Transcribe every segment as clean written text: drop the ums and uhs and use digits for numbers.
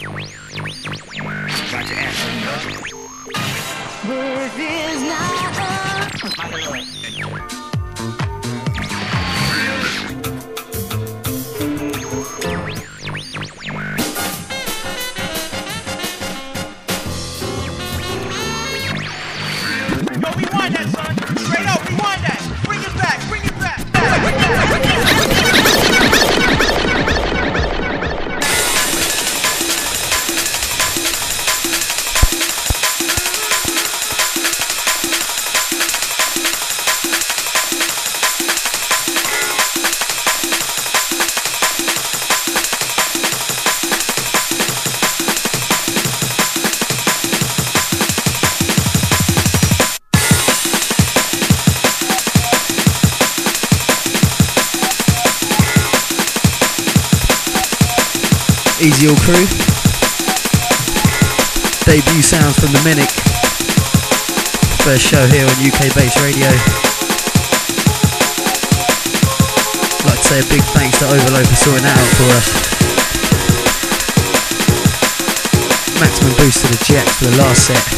Easy All Crew. Debut sounds from the Minic. First show here on UK Bass Radio. I'd like to say a big thanks to Overload for sorting that out for us. Maximum boost to the Jacks for the last set.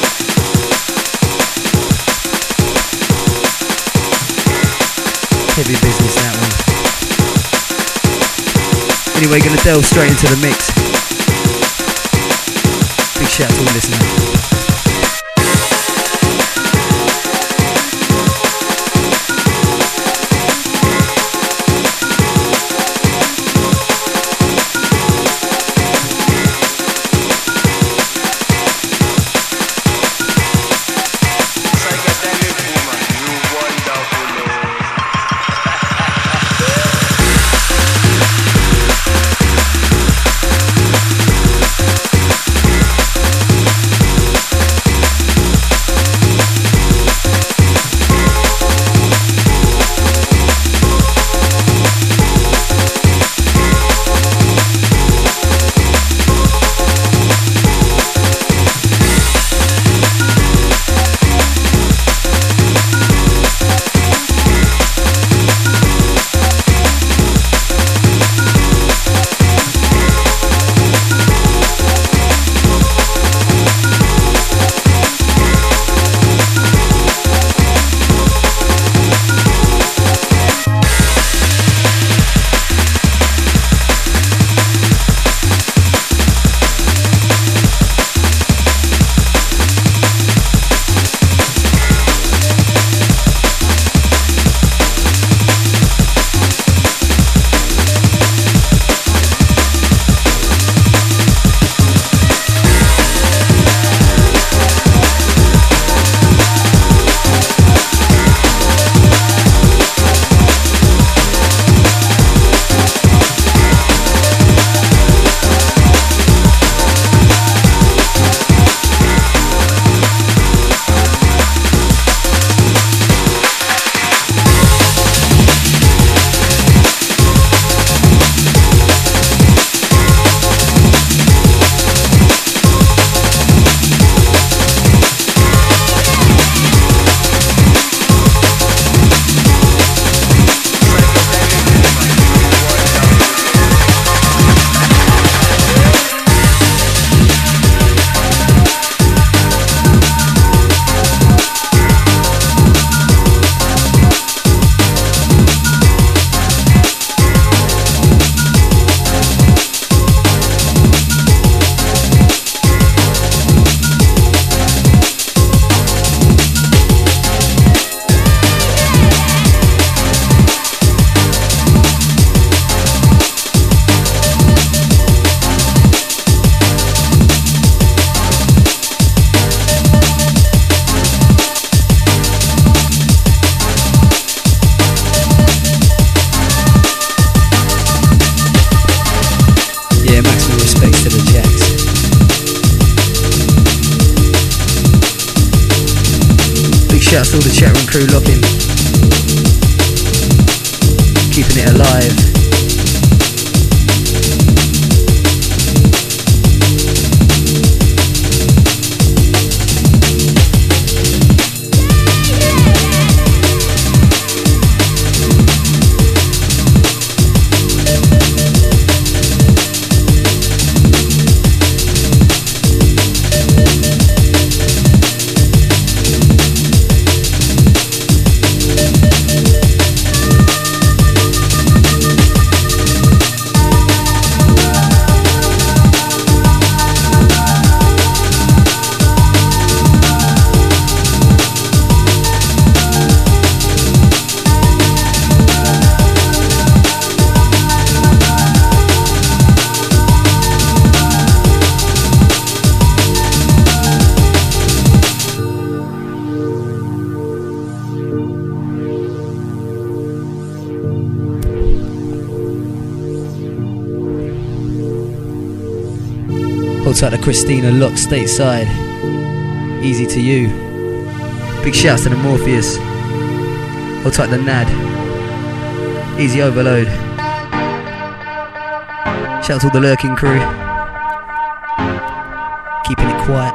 Heavy business that one. Anyway, gonna delve straight into the mix. Big shout out to all listeners. Shouts to all the chat room crew locking, keeping it alive. Hold tight to Christina Lock stateside. Easy to you. Big shouts to the Morpheus. Hold tight to Nad. Easy overload. Shout out to all the lurking crew. Keeping it quiet.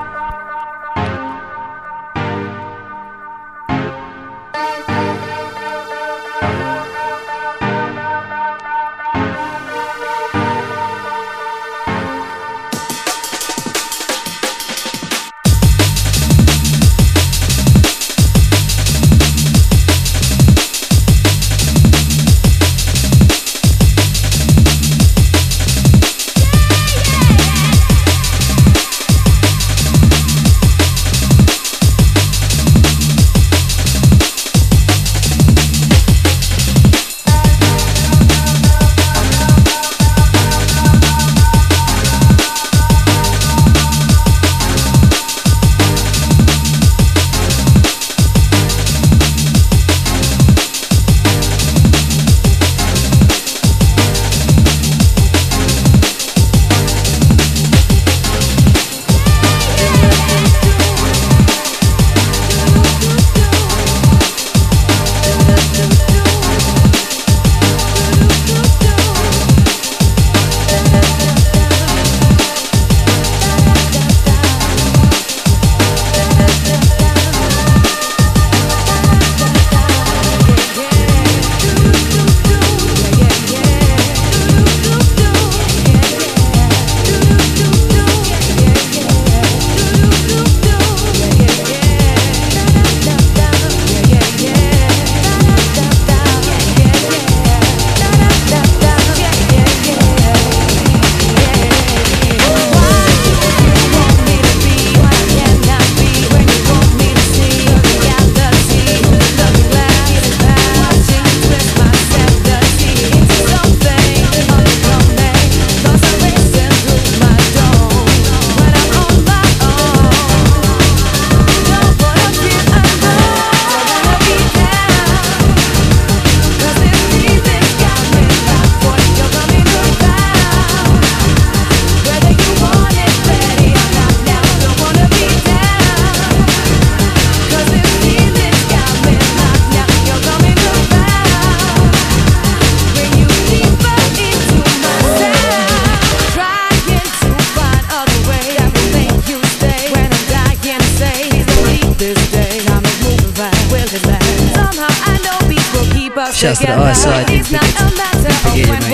Shouts to the high side. Didn't forget you, mate.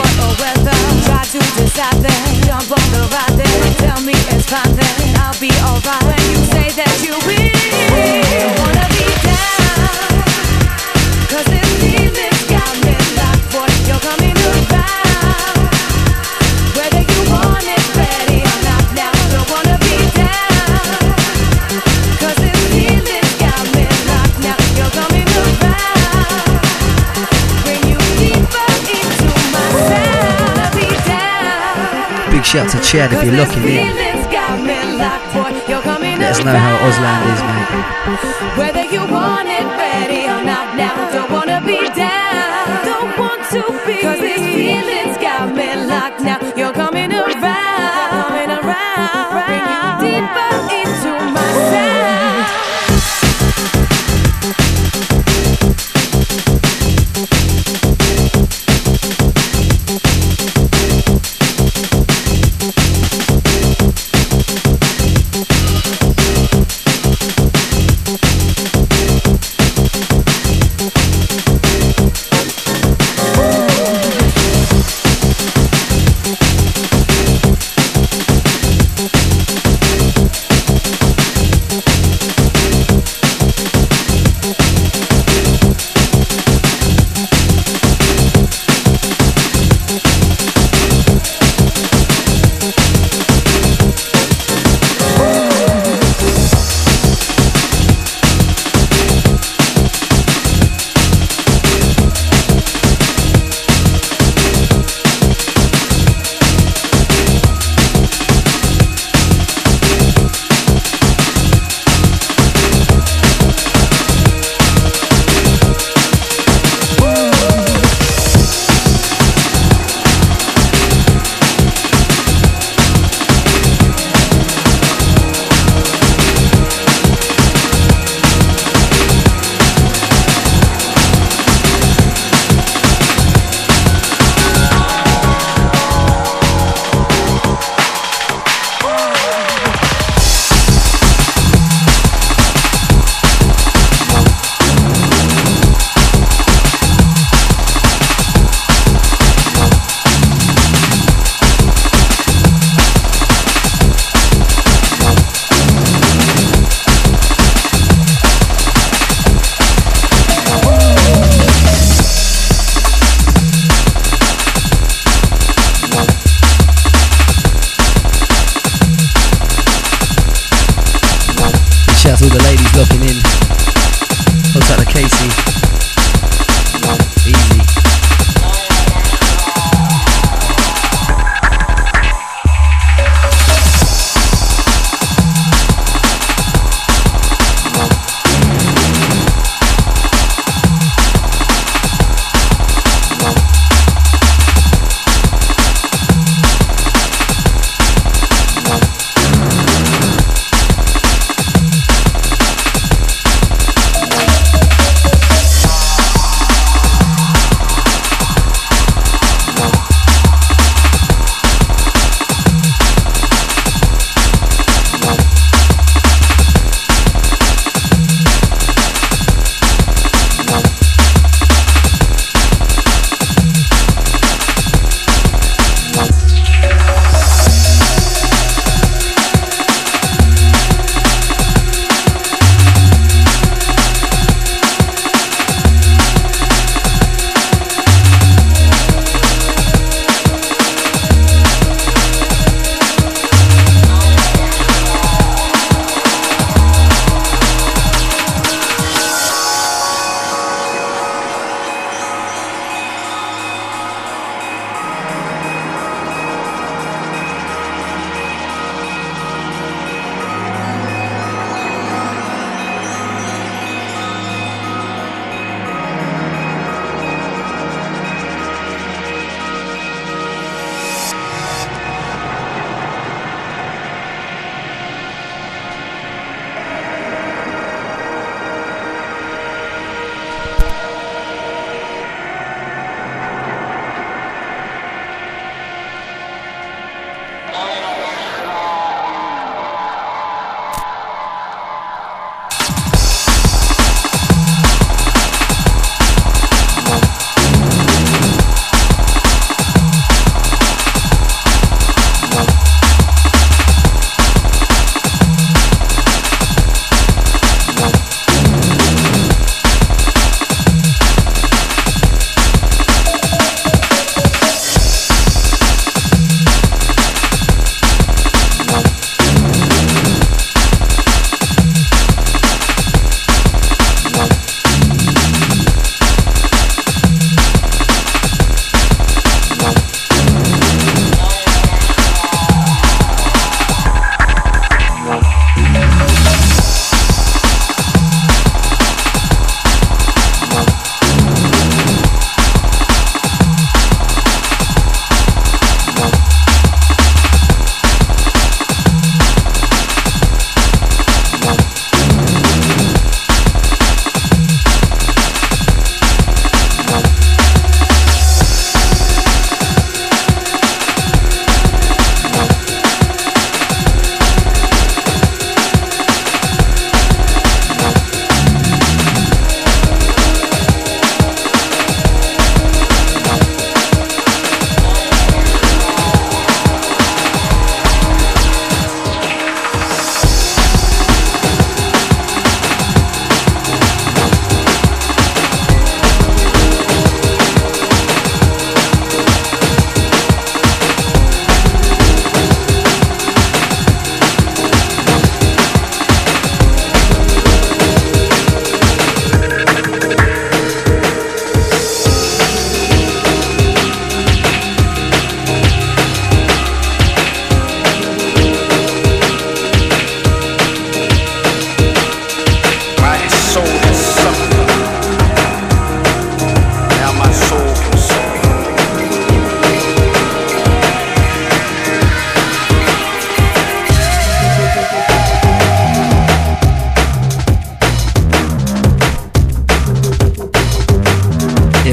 Try to decide that, jump on the ride there. Tell me it's fine then, I'll be alright. When you say that you will, wanna be down. Cause this feeling's got me like, boy, you're coming around. Whether you want it ready or not now, don't wanna be down. Cause this feeling's got me like, now you're coming around. Big shout to Chad if you're locking in. Let us know how Ausland is, mate. Whether you want it ready or not now, don't wanna be down, don't want to be. Cause this feeling's got me locked now. You're coming around, bring you deeper into my sound.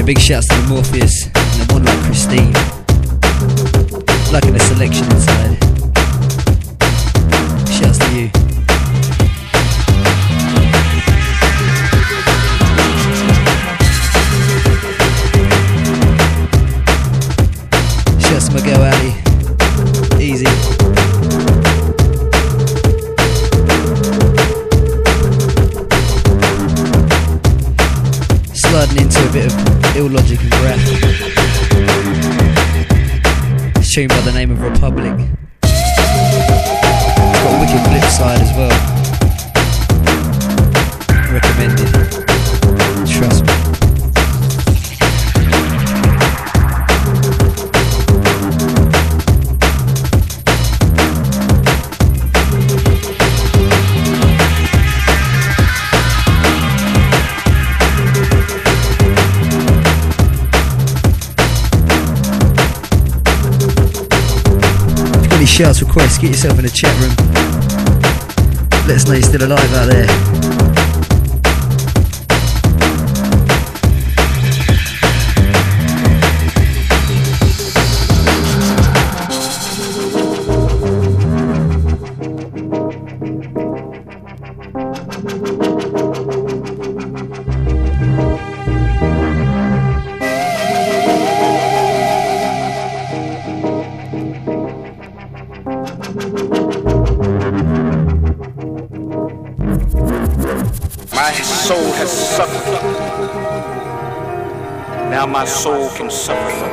Big shouts to the Morpheus and the one like Christine. Liking the selection inside. Shouts to you. Shouts to my girl Ali. Easy. Sliding into a bit of Illogic and rap. It's tuned by the name of Republic. It's got a wicked flip side as well. Recommended. Trust me. Shouts, requests, get yourself in the chat room. Let us know you're still alive out there. Now my soul can suffer.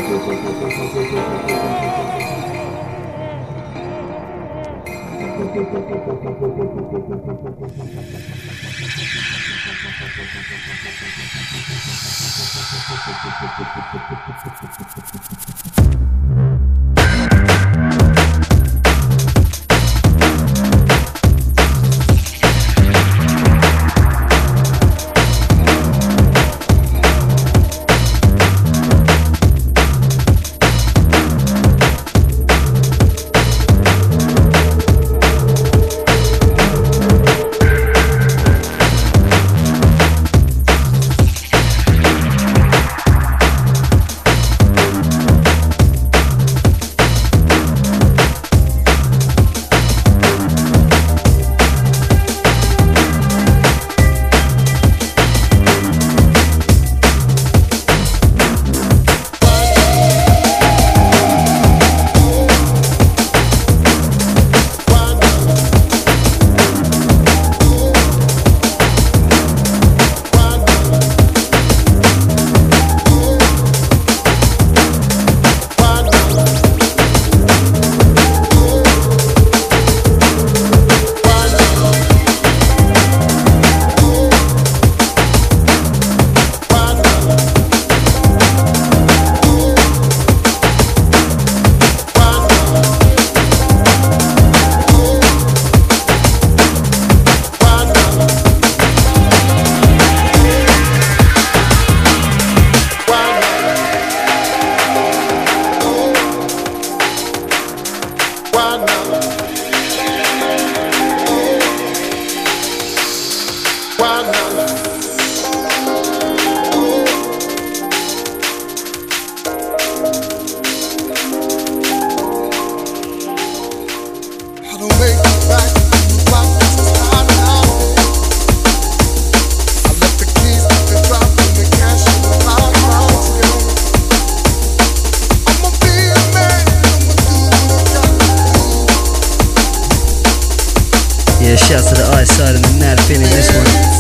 Shouts to the ice side and the Nad feeling this one.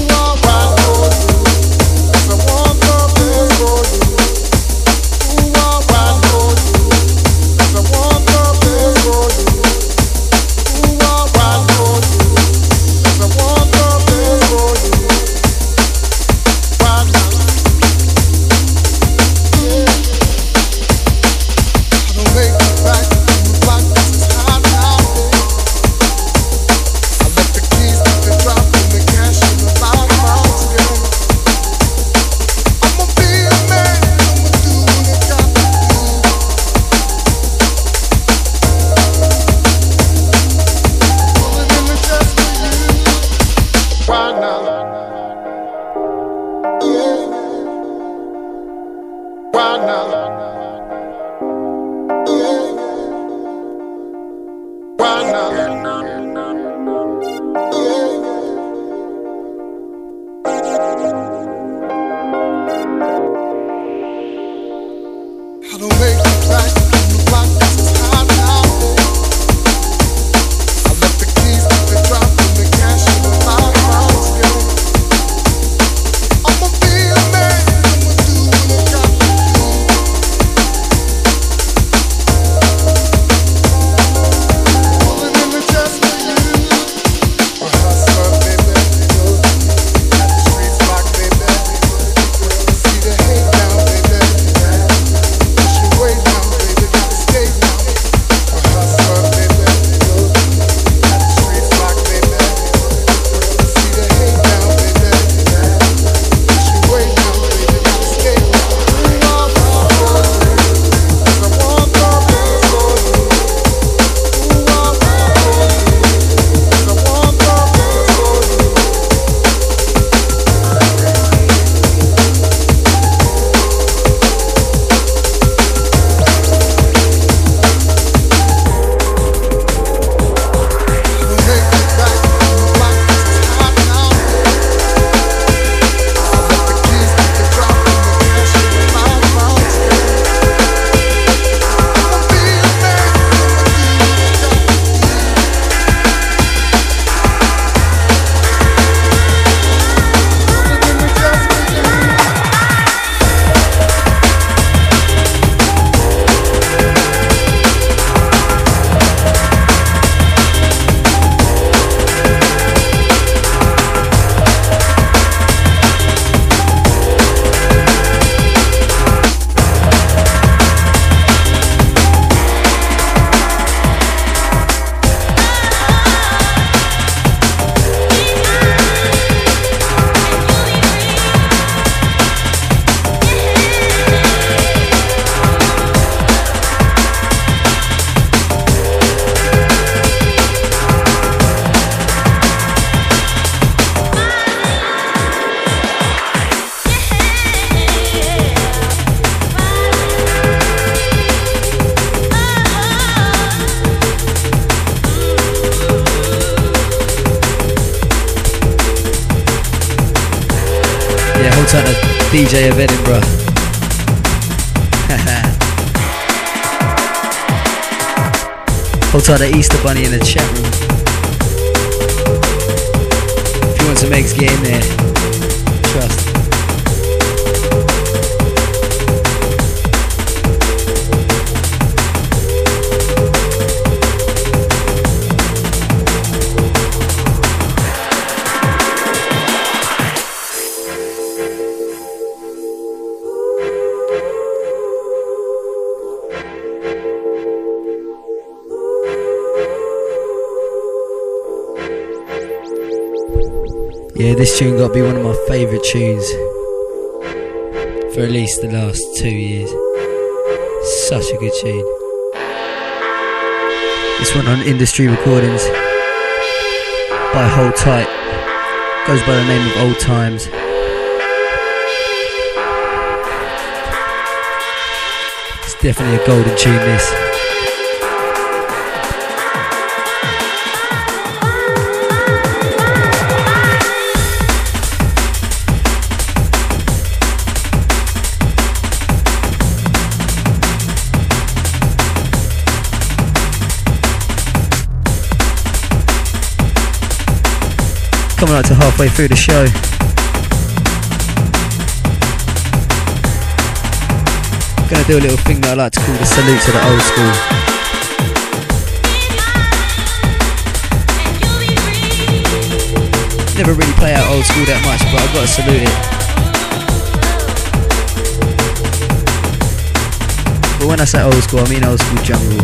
Ooh, DJ of Edinburgh. Hold tight the Easter Bunny in the chat room. If you want some eggs, get in there. Trust. Yeah, this tune got to be one of my favourite tunes for at least the last 2 years. Such a good tune. This one on Industry Recordings by Hold Tight. Goes by the name of Old Times. It's definitely a golden tune, this. Coming up to halfway through the show. Gonna do a little thing that I like to call the salute to the old school. Never really play out old school that much, but I've got to salute it. But when I say old school, I mean old school jungle.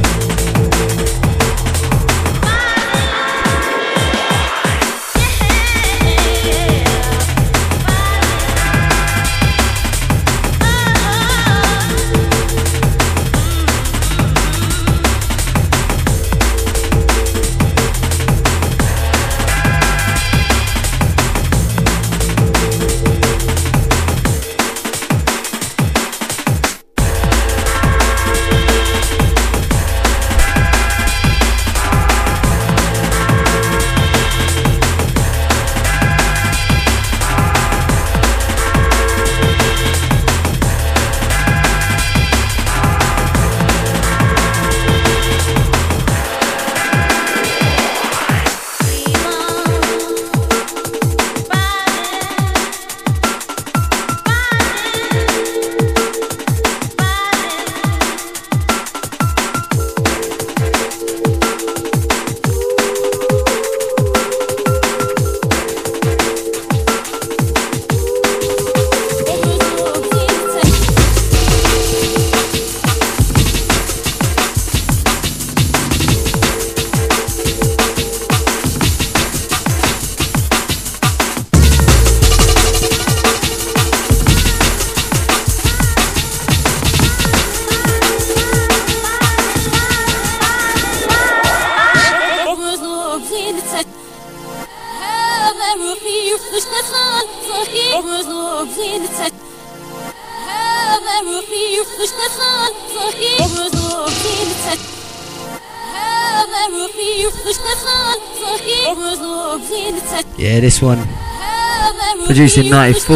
Yeah, this one produced in '94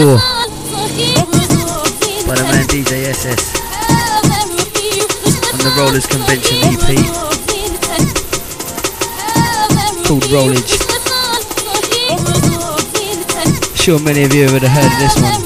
by the man DJ SS on the Rollers Convention EP called Rollage. Sure many of you would have heard of this one.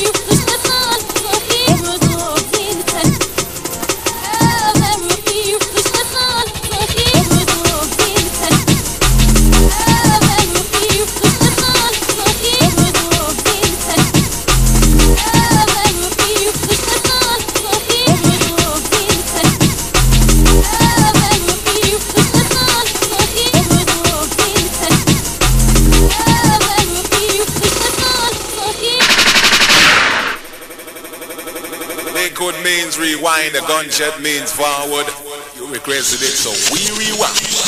Rewind, the gunshot means forward. You requested it, so we rewind.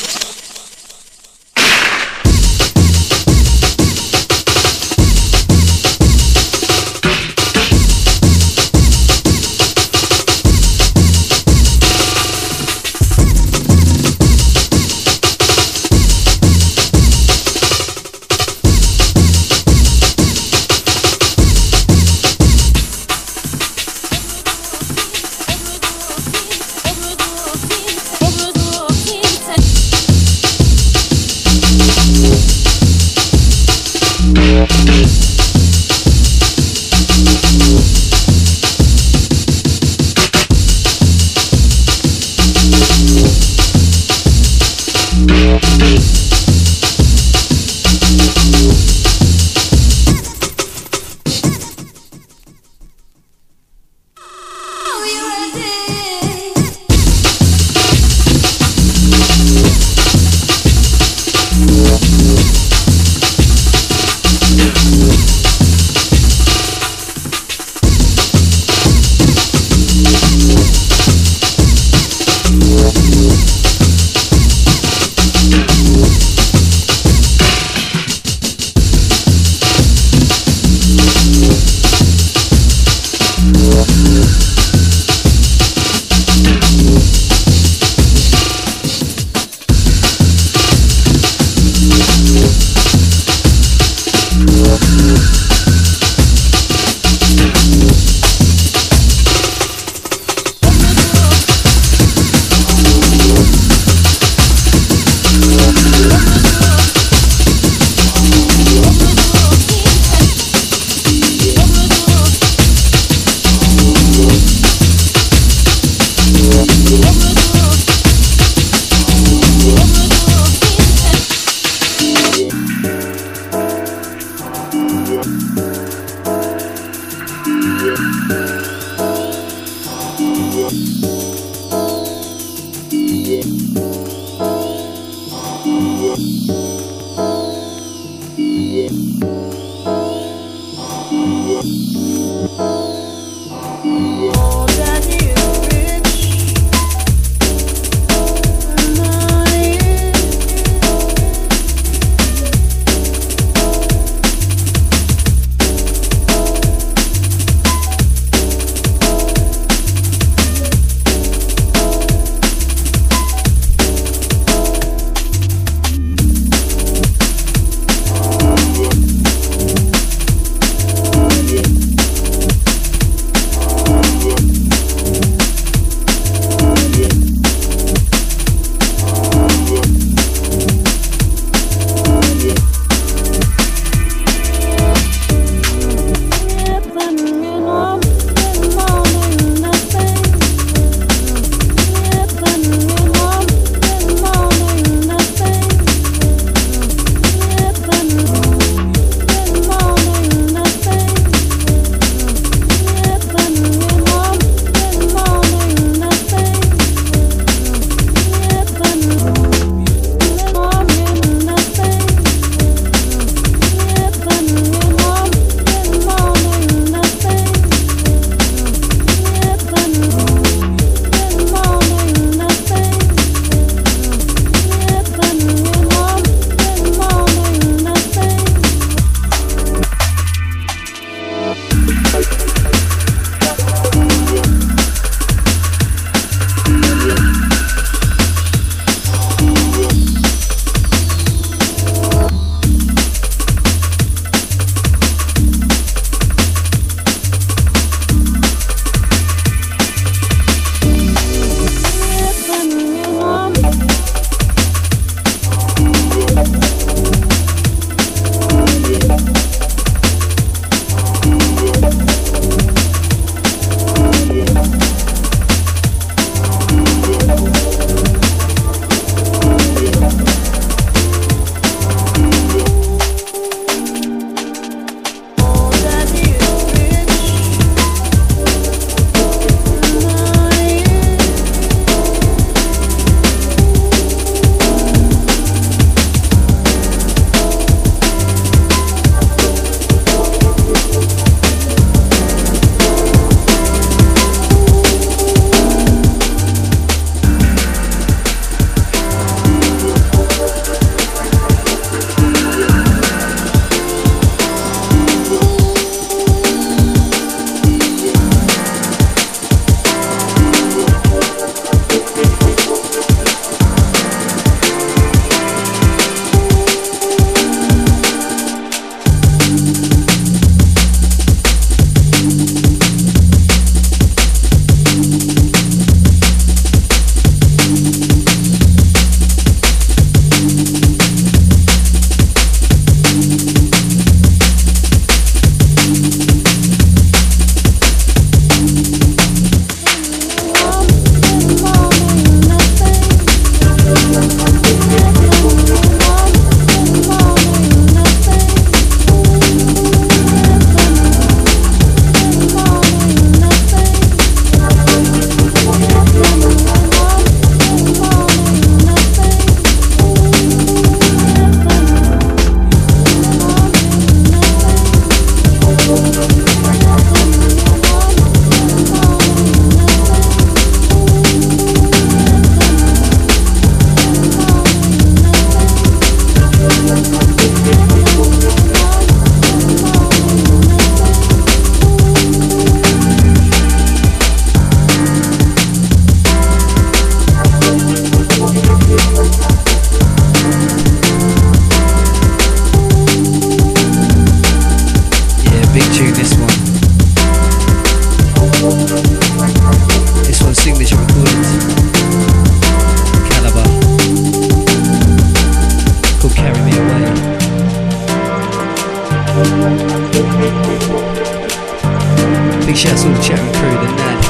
Big shouts to all the chatting crew, the NAD,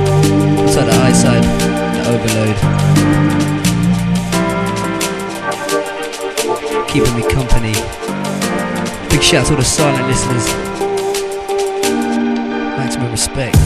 inside the eyeside, the overload. Keeping me company. Big shouts to all the silent listeners. Maximum respect.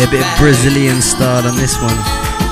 Yeah, a bit of Brazilian style on this one.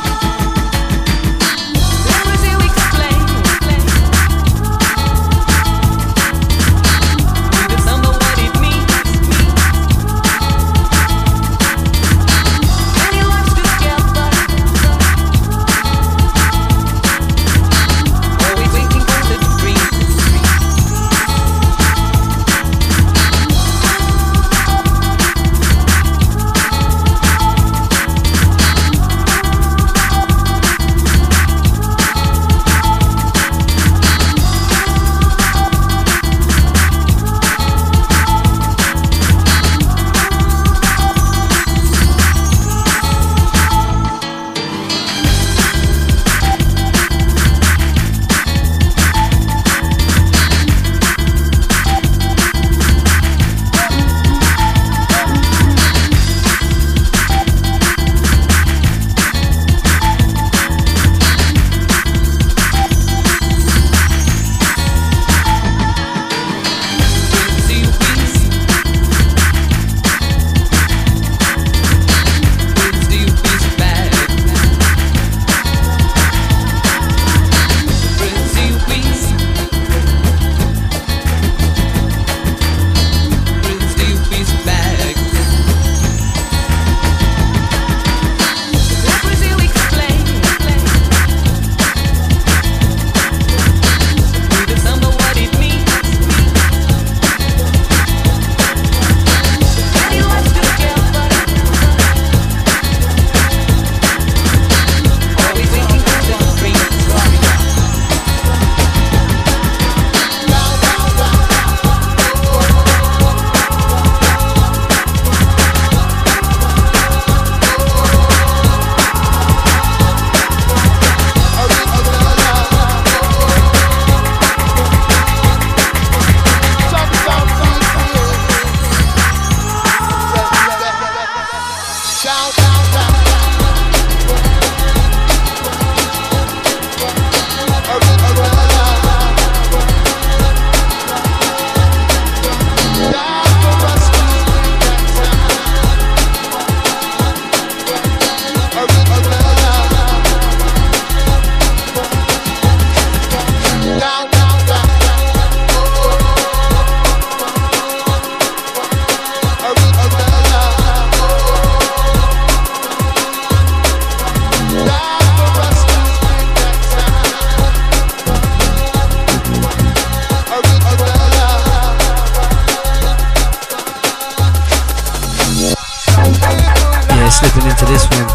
Slipping into this one.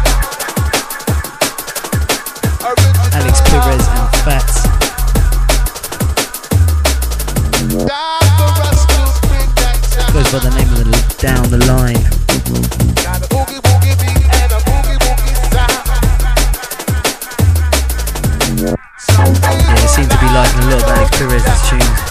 Alex Perez and Fats. Goes by the name of the Down the Line. Yeah, it seems to be liking a lot of Alex Perez's tunes.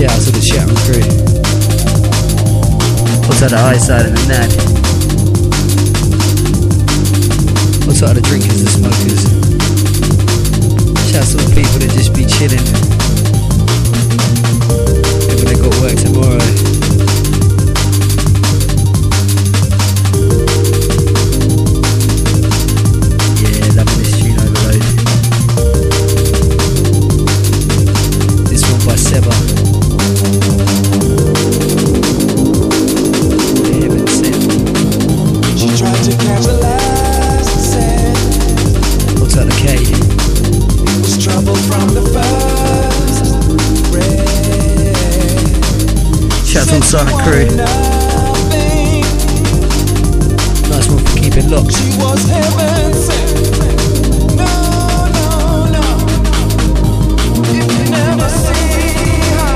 shout out to the chat room crew. Also the high side and the NAD. Also the drinkers and smokers. Shout out to the people that just be chilling. Maybe they got work tomorrow. Yeah, loving this tune overload. This one by Seba. Heaven sent. She tried to catch the last scent. What's up the K? It was trouble from the first breath. Shout out to the silent crew. Nice one for keeping locked. She was heaven sent. No, no, no. If you never see her.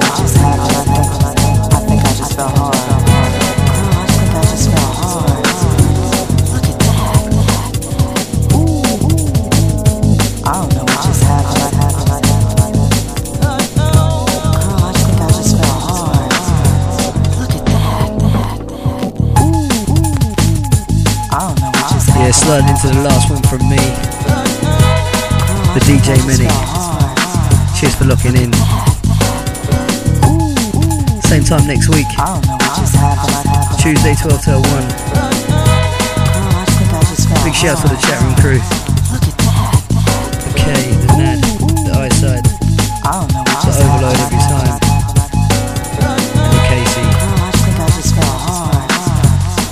Sliding into the last one from me, the DJ Mini. Cheers for locking in. Same time next week, Tuesday 12 till 1. Big shout to the chat room crew, the K, the Nad, the I-Side, the Overload every time, and the Casey.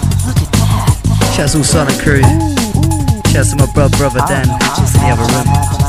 Shouts all Silent Crew. Shouts to my brother Dan in the other room.